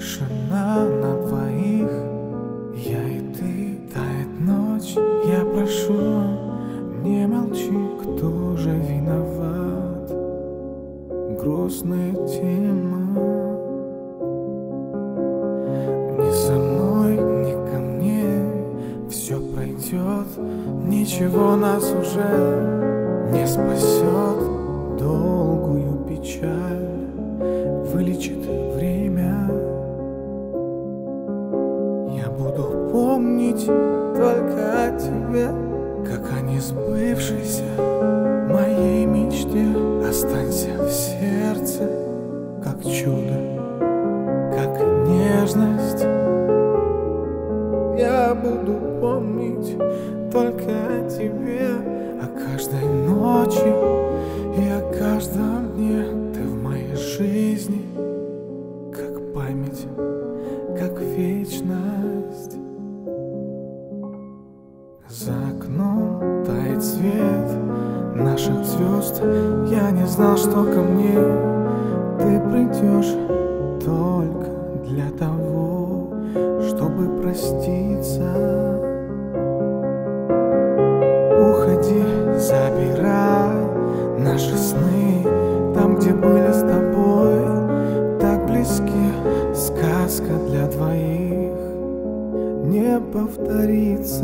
Тишина на двоих, я и ты, тает ночь. Я прошу, не молчи, кто же виноват? Грустная тема. Ни за мной, ни ко мне все пройдет. Ничего нас уже не спасет. Долгую печаль вылечит время. Я буду помнить только о тебе, как о несбывшейся моей мечте. Останься в сердце, как чудо, как нежность. Я буду помнить только о тебе, о каждой ночи и о каждом дне. Ты в моей жизни, как память, как вечность. За окном тает свет наших звезд. Я не знал, что ко мне ты придешь только для того, чтобы проститься. Уходи, забирай наши сны там, где были с тобой, так близки. Сказка для двоих не повторится.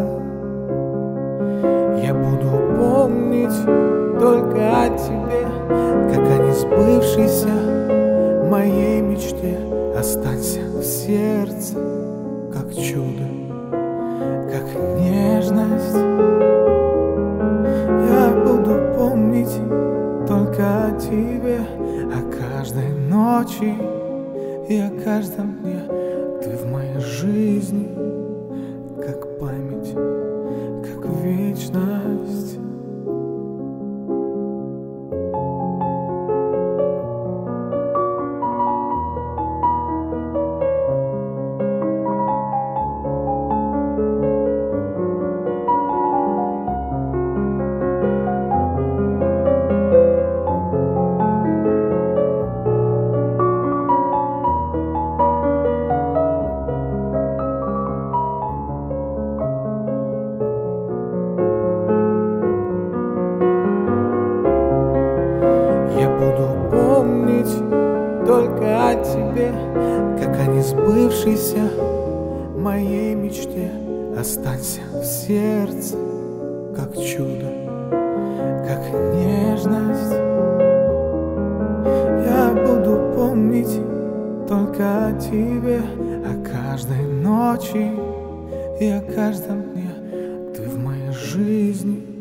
Я буду помнить только о тебе, как о несбывшейся моей мечте. Останься в сердце, как чудо, как нежность. Я буду помнить только о тебе, о каждой ночи и о каждом дне. Ты в моей жизни, как память, как вечность. Буду помнить только о тебе, как о несбывшейся моей мечте. Останься в сердце, как чудо, как нежность. Я буду помнить только о тебе, о каждой ночи и о каждом дне. Ты в моей жизни,